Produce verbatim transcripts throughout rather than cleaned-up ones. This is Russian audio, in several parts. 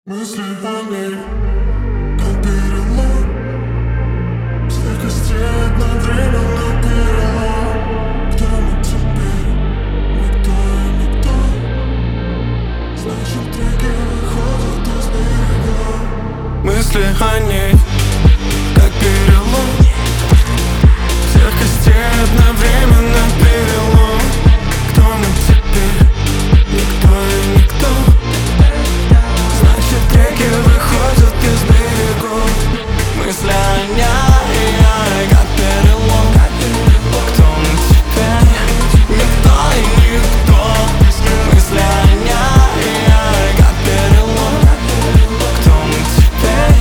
Мысли о ней, как перелом всех костей одновременно перелом. Кто мы теперь? Никто и никто. Значит, треки выходят из берега. Мысли о ней, как перелом всех костей одновременно перелом. Кто мы теперь? Никто и никто. Значит, реки выходят из берегов. Мысли о ней, как перелом. Кто мы теперь? Никто и никто. Мысли о ней, как перелом. Кто мы теперь?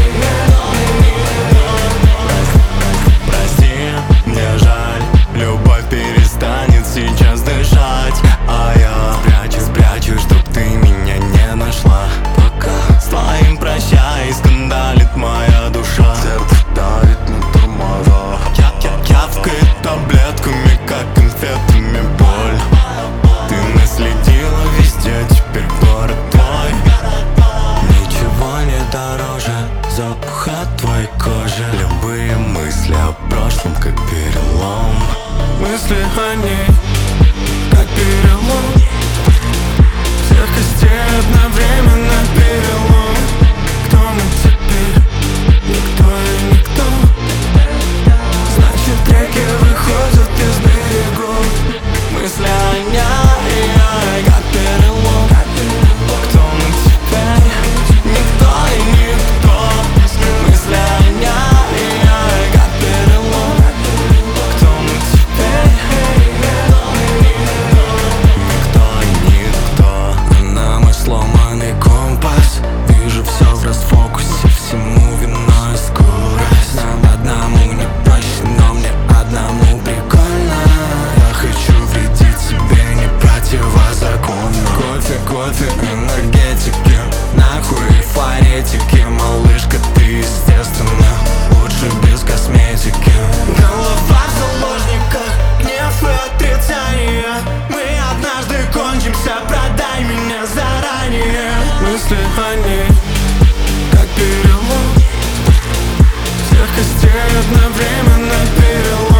Прости, мне жаль, любовь перестанет сейчас дышать, а я спрячу, спрячу, чтоб ты меня не нашла. Пока с твоим прощай скандалит моя душа. Сердце давит на тормоза. Тявкает таблетками, как конфетами боль. Ты наследила везде, теперь город твой. Ничего не дороже запаха твоей кожи. Любые мысли о прошлом, как перелом. Мысли о ней, как перелом всех костей одновременно перелом. Кто мы теперь? Никто и никто. Значит, реки выходят из берегов. Мысли о ней, как перелом. Кто мы теперь? Никто и никто. Мысли о ней, как перелом. Кто мы теперь? Никто и никто. Она мой сломанный компас. Вижу все в расфокусе, всему виной скорость. Нам одному не проще, но мне одному прикольно. Я хочу вредить себе, не противозаконно. Кофе, кофе, энергетики, нахуй фаретики. Малышка, ты естественно лучше без косметики. Голова в заложниках, гнев и отрицание. Мы однажды кончимся, продай меня заранее. Мысли о ней, как перелом всех костей одновременно перелом.